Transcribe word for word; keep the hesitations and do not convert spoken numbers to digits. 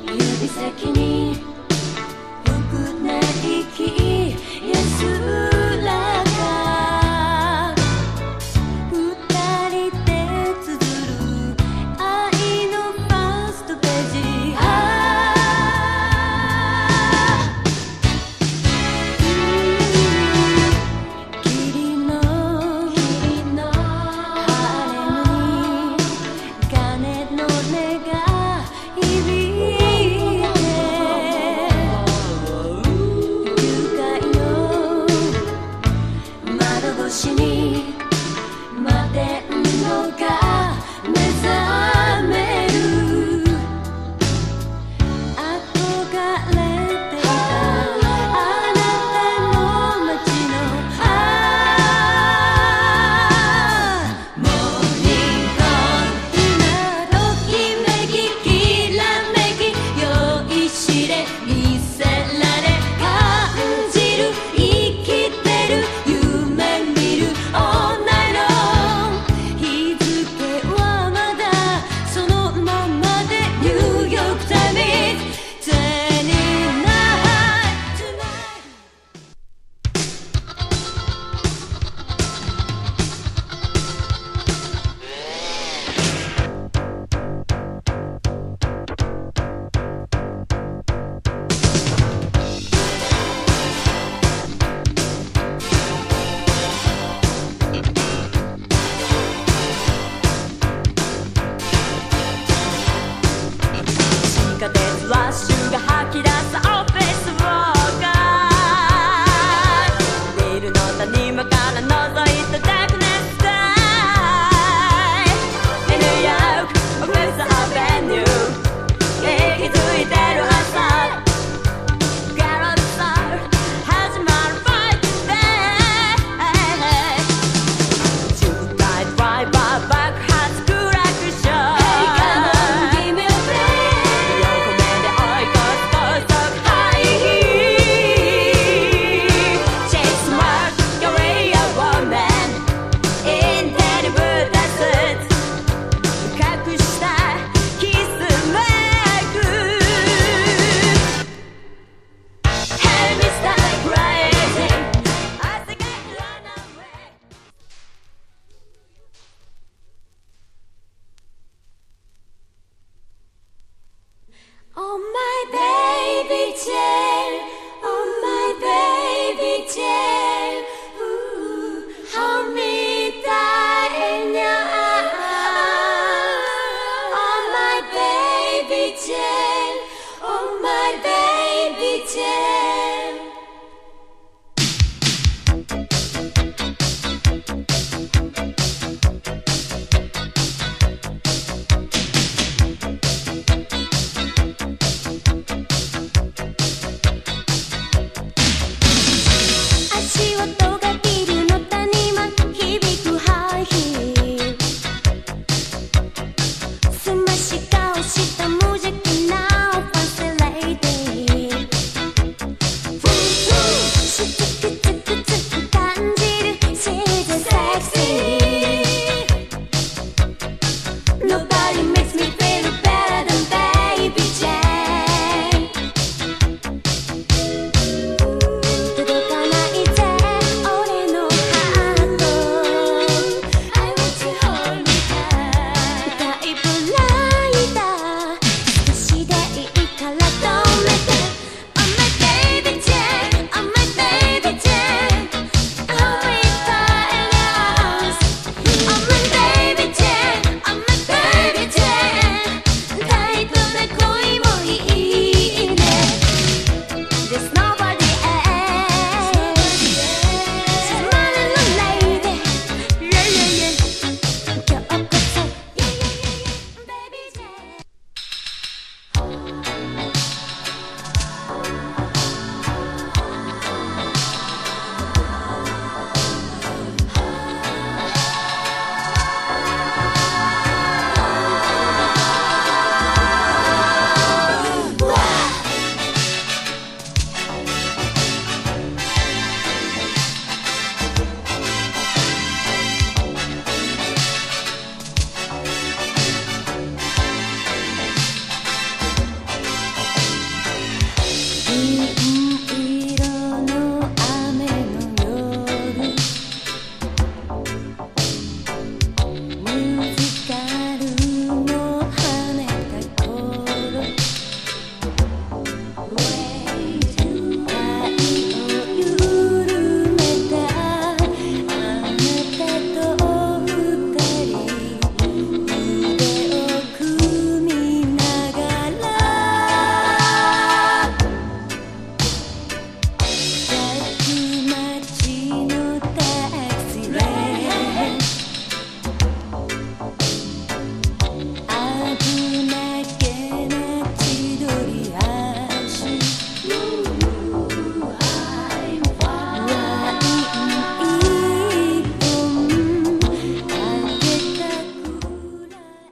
指先に僕な息安らか二人で綴る愛のファーストページあー霧の晴れのに鐘の音が響いて愉快の窓越しに摩天楼が目覚める憧れていたあなたの街のあモーニングコール今ときめききらめき酔いしれ見せられ感じる生きてる夢見る All night long 日付はまだそのままでニューヨークタイムズ Twenty-nine tonight地下鉄ラッシュが吐き出すオフィスウォーカービルの谷間から覗いたダークネススカイニューヨークオフィスアベニュー息づいてる朝ガラスター始まるファイトデー渋滞ドライバー爆発クラクション Hey come on give me a break 横目で追い越す高速ハイヒール Chase mark your way a woman in terrible desert 隠したキスマーク Hey Mister Crazy I think I run away Oh my baby Jane, oh my baby Jane, ooh, hold me tight in your arms. Oh my baby Jane, oh my baby Jane.